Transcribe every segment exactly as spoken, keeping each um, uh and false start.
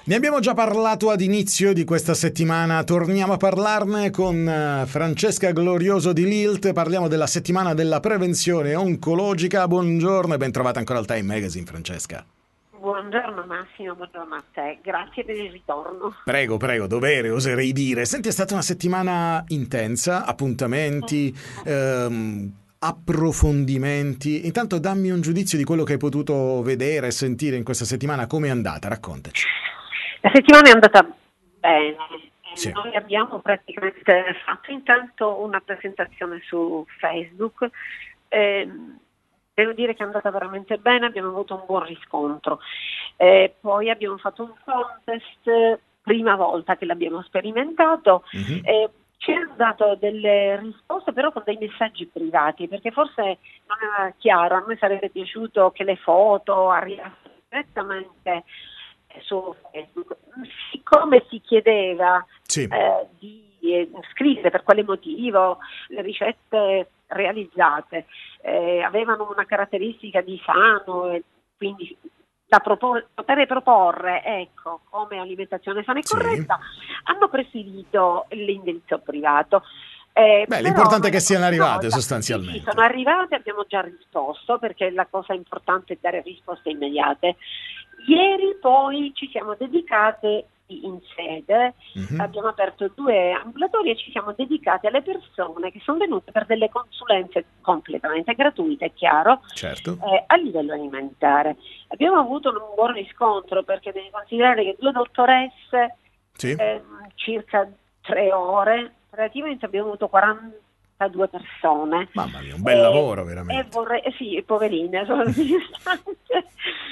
Ne abbiamo già parlato ad inizio di questa settimana, torniamo a parlarne con Francesca Glorioso di Lilt, parliamo della settimana della prevenzione oncologica. Buongiorno e ben trovata ancora al Time Magazine, Francesca. Buongiorno Massimo, buongiorno a te, grazie per il ritorno. Prego, prego, dovere, oserei dire. Senti, è stata una settimana intensa, appuntamenti, ehm, approfondimenti. Intanto dammi un giudizio di quello che hai potuto vedere e sentire in questa settimana, come è andata, raccontaci. La settimana è andata bene, Sì. Noi abbiamo praticamente fatto intanto una presentazione su Facebook, eh, devo dire che è andata veramente bene, abbiamo avuto un buon riscontro, eh, poi abbiamo fatto un contest, prima volta che l'abbiamo sperimentato, Mm-hmm. eh, ci hanno dato delle risposte però con dei messaggi privati, perché forse non era chiaro, a noi sarebbe piaciuto che le foto arrivassero direttamente su Facebook. Siccome si chiedeva Sì. eh, di eh, scrivere per quale motivo le ricette realizzate eh, avevano una caratteristica di sano e quindi da propor- poter proporre ecco come alimentazione sana e Sì. corretta, hanno preferito l'indirizzo privato. Eh, Beh, però l'importante è noi che siano la prossima arrivate volta- sostanzialmente. Sì, sì, sono arrivate, abbiamo già risposto perché la cosa importante è dare risposte immediate. Ieri poi ci siamo dedicate in sede, Mhm. abbiamo aperto due ambulatori e ci siamo dedicati alle persone che sono venute per delle consulenze completamente gratuite, è chiaro, Certo. eh, a livello alimentare. Abbiamo avuto un buon riscontro perché devi considerare che due dottoresse, Sì. eh, circa tre ore, praticamente abbiamo avuto quarantadue persone. Mamma mia, un bel Eh, lavoro E veramente. vorrei, eh sì, poverine, sono distante.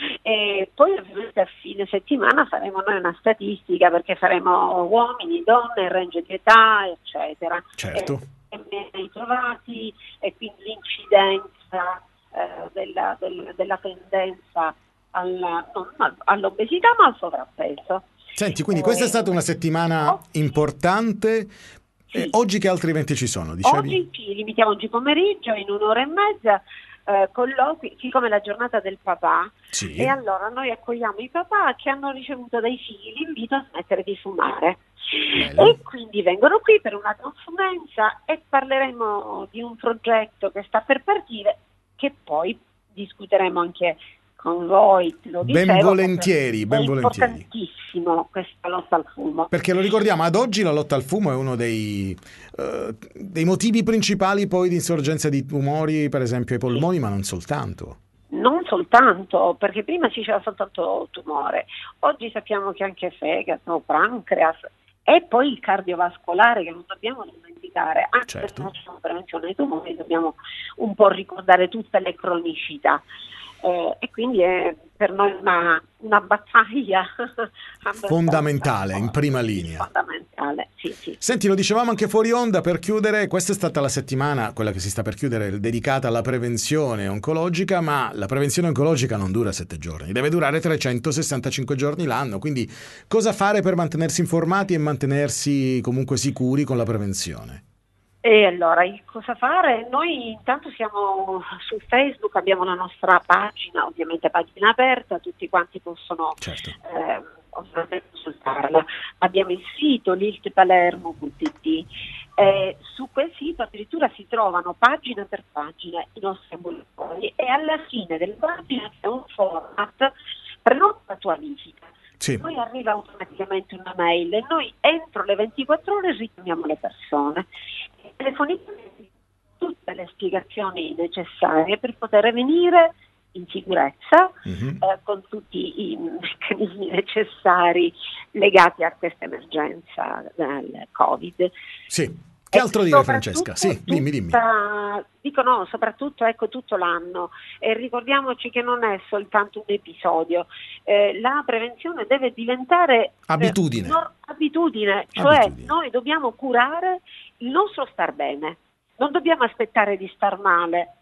E poi ovviamente a fine settimana faremo noi una statistica perché faremo uomini, donne, il range di età, eccetera. Certo. E, e ritrovati e quindi l'incidenza eh, della, del- della tendenza alla, non al- all'obesità ma al sovrappeso. Senti, quindi questa è stata una settimana Oggi- importante. Eh, sì. oggi che altri eventi ci sono, dicevi? Oggi ci limitiamo oggi pomeriggio in un'ora e mezza, eh, colloqui, siccome è la giornata del papà, Sì. e allora noi accogliamo i papà che hanno ricevuto dai figli l'invito a smettere di fumare. Bello. E quindi vengono qui per una consulenza e parleremo di un progetto che sta per partire, che poi discuteremo anche con voi, te lo Ben dicevo, volentieri, perché ben è volentieri. importantissimo questa lotta al fumo. Perché lo ricordiamo, ad oggi la lotta al fumo è uno dei, eh, dei motivi principali poi di insorgenza di tumori, per esempio ai polmoni, ma non soltanto. Non soltanto, perché prima si diceva soltanto tumore, oggi sappiamo che anche fegato, pancreas e poi il cardiovascolare che non dobbiamo dimenticare, anche Certo. se non facciamo prevenzione dei tumori dobbiamo un po' ricordare tutte le cronicità. Eh, e quindi è per noi una, una battaglia Fondamentale, in prima sì, linea. fondamentale, sì, sì. Senti, lo dicevamo anche fuori onda, per chiudere, questa è stata la settimana, quella che si sta per chiudere, dedicata alla prevenzione oncologica, ma la prevenzione oncologica non dura sette giorni, deve durare trecentosessantacinque giorni l'anno, quindi cosa fare per mantenersi informati e mantenersi comunque sicuri con la prevenzione? E allora, il cosa fare? Noi intanto siamo su Facebook, abbiamo la nostra pagina, ovviamente pagina aperta, tutti quanti possono Certo. eh, ovviamente consultarla. Abbiamo il sito liltpalermo punto it, eh, su quel sito addirittura si trovano pagina per pagina i nostri ambulatori e alla fine delle pagine c'è un format, prenota la tua visita. Sì. Poi arriva automaticamente una mail e noi entro le ventiquattro ore richiamiamo le persone e telefonicamente tutte le spiegazioni necessarie per poter venire in sicurezza, Mhm. eh, con tutti i meccanismi necessari legati a questa emergenza del Covid. Sì. Che E altro dire, Francesca? soprattutto Sì, dimmi, dimmi. tutta- dico no, soprattutto ecco tutto l'anno e ricordiamoci che non è soltanto un episodio, eh, la prevenzione deve diventare eh, Abitudine. no- abitudine, cioè Abitudine. noi dobbiamo curare il nostro star bene, non dobbiamo aspettare di star male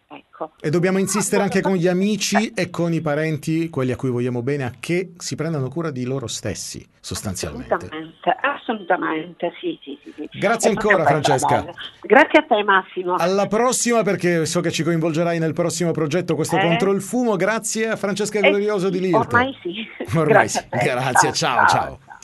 Ecco. E dobbiamo insistere anche con gli amici e con i parenti, quelli a cui vogliamo bene, a che si prendano cura di loro stessi, sostanzialmente. Assolutamente, assolutamente, sì, sì, sì, sì. Grazie ancora, Francesca. Grazie a te, Massimo. Alla prossima, perché so che ci coinvolgerai nel prossimo progetto, questo eh? Contro il fumo. Grazie a Francesca Eh Glorioso sì, di Lirto. ormai sì. Ormai Grazie sì. a te. Grazie, ciao, ciao. ciao. ciao.